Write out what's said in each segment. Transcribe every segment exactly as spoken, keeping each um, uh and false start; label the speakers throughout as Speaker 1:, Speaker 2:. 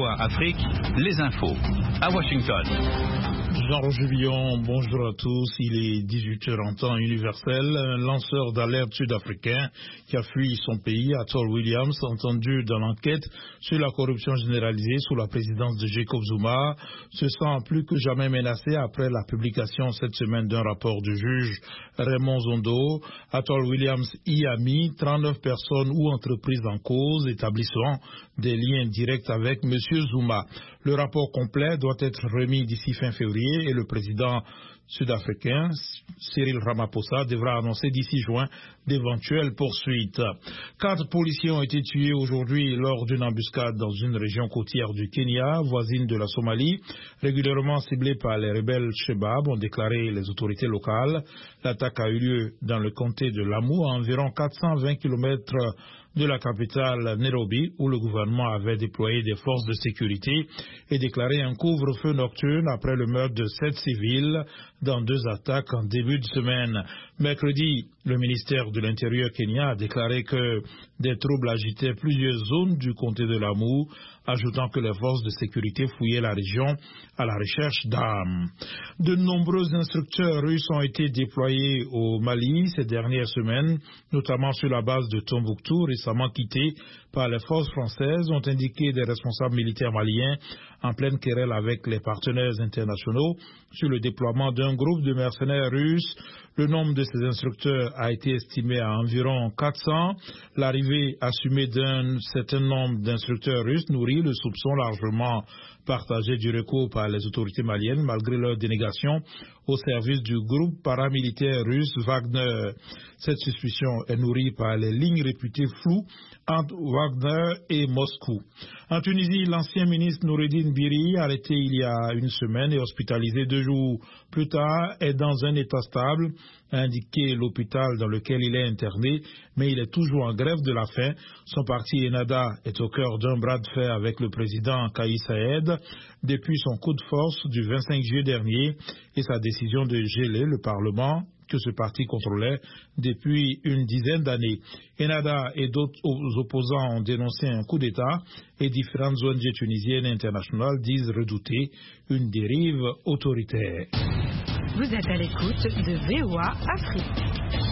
Speaker 1: V O A Afrique, les infos. À Washington.
Speaker 2: Jean-Roger Billon, bonjour à tous. Il est dix-huit heures en temps universel. Un lanceur d'alerte sud-africain qui a fui son pays, Athol Williams, entendu dans l'enquête sur la corruption généralisée sous la présidence de Jacob Zuma, se sent plus que jamais menacé après la publication cette semaine d'un rapport du juge Raymond Zondo. Athol Williams y a mis trente-neuf personnes ou entreprises en cause établissant des liens directs avec M. Zuma. Le rapport complet doit être remis d'ici fin février et le président sud-africain, Cyril Ramaphosa, devra annoncer d'ici juin d'éventuelles poursuites. Quatre policiers ont été tués aujourd'hui lors d'une embuscade dans une région côtière du Kenya, voisine de la Somalie, régulièrement ciblée par les rebelles Shebab, ont déclaré les autorités locales. L'attaque a eu lieu dans le comté de Lamu, à environ quatre cent vingt kilomètres de la capitale Nairobi, où le gouvernement avait déployé des forces de sécurité et déclaré un couvre-feu nocturne après le meurtre de sept civils dans deux attaques en début de semaine. Mercredi, le ministère de l'Intérieur kenyan a déclaré que des troubles agitaient plusieurs zones du comté de Lamu, ajoutant que les forces de sécurité fouillaient la région à la recherche d'armes. De nombreux instructeurs russes ont été déployés au Mali ces dernières semaines, notamment sur la base de Tombouctou, récemment quittée par les forces françaises, ont indiqué des responsables militaires maliens en pleine querelle avec les partenaires internationaux sur le déploiement d'un groupe de mercenaires russes. Le nombre de ces instructeurs a été estimé à environ quatre cents. L'arrivée assumée d'un certain nombre d'instructeurs russes nourrit le soupçon largement partagé du recours par les autorités maliennes, malgré leur dénégation au service du groupe paramilitaire russe Wagner. Cette suspicion est nourrie par les lignes réputées floues entre Wagner et Moscou. En Tunisie, l'ancien ministre Noureddine Biri, arrêté il y a une semaine et hospitalisé deux jours plus tard, est dans un état stable, a indiqué l'hôpital dans lequel il est interné, mais il est toujours en grève de la faim. Son parti Ennahda est au cœur d'un bras de fer avec le président Kais Saied depuis son coup de force du vingt-cinq juillet dernier et sa décision de geler le Parlement que ce parti contrôlait depuis une dizaine d'années. Ennahda et d'autres opposants ont dénoncé un coup d'État et différentes O N G tunisiennes et internationales disent redouter une dérive autoritaire.
Speaker 3: Vous êtes à l'écoute de V O A Afrique.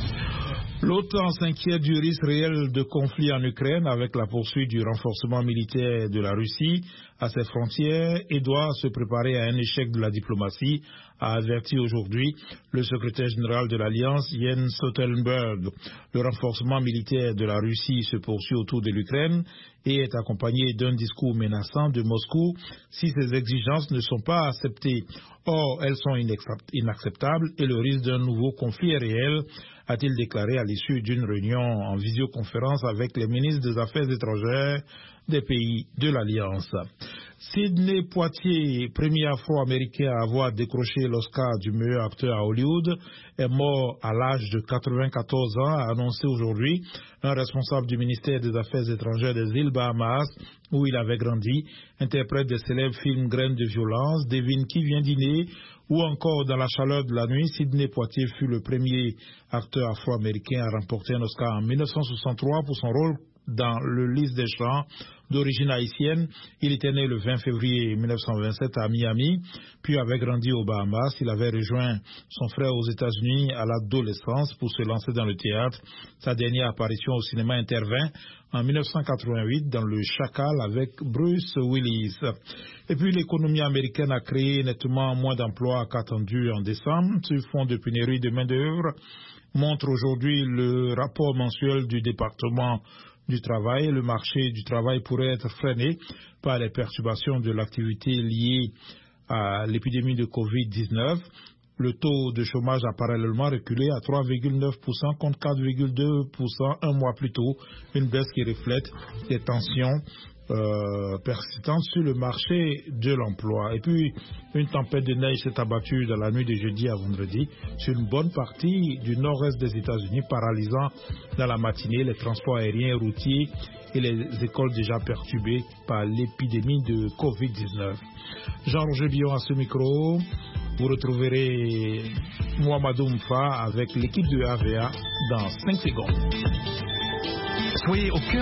Speaker 2: L'OTAN s'inquiète du risque réel de conflit en Ukraine avec la poursuite du renforcement militaire de la Russie à ses frontières et doit se préparer à un échec de la diplomatie, a averti aujourd'hui le secrétaire général de l'Alliance, Jens Stoltenberg. Le renforcement militaire de la Russie se poursuit autour de l'Ukraine et est accompagné d'un discours menaçant de Moscou si ces exigences ne sont pas acceptées. Or, elles sont inacceptables et le risque d'un nouveau conflit est réel, a-t-il déclaré à l'issue d'une réunion en visioconférence avec les ministres des Affaires étrangères des pays de l'Alliance. Sidney Poitier, premier afro-américain à avoir décroché l'Oscar du meilleur acteur à Hollywood, est mort à l'âge de quatre-vingt-quatorze ans, a annoncé aujourd'hui un responsable du ministère des Affaires étrangères des îles Bahamas, où il avait grandi, interprète des célèbres films Graines de violence, Devine qui vient dîner, ou encore Dans la chaleur de la nuit. Sidney Poitier fut le premier acteur afro-américain à remporter un Oscar en mille neuf cent soixante-trois pour son rôle dans Le Lys des champs, d'origine haïtienne. Il était né le vingt février mille neuf cent vingt-sept à Miami, puis avait grandi aux Bahamas. Il avait rejoint son frère aux États-Unis à l'adolescence pour se lancer dans le théâtre. Sa dernière apparition au cinéma intervint en mille neuf cent quatre-vingt-huit dans Le Chacal avec Bruce Willis. Et puis l'économie américaine a créé nettement moins d'emplois qu'attendu en décembre sur fond de pénurie de main-d'œuvre, montre aujourd'hui le rapport mensuel du département du travail. Le marché du travail pourrait être freiné par les perturbations de l'activité liée à l'épidémie de covid dix-neuf. Le taux de chômage a parallèlement reculé à trois virgule neuf pour cent contre quatre virgule deux pour cent un mois plus tôt, une baisse qui reflète les tensions Euh, persistante sur le marché de l'emploi. Et puis, une tempête de neige s'est abattue dans la nuit de jeudi à vendredi sur une bonne partie du nord-est des États-Unis, paralysant dans la matinée les transports aériens et routiers et les écoles déjà perturbées par l'épidémie de covid dix-neuf. Jean-Roger Billon à ce micro. Vous retrouverez Mohamedou Mfa avec l'équipe de A V A dans cinq secondes.
Speaker 1: Soyez au cœur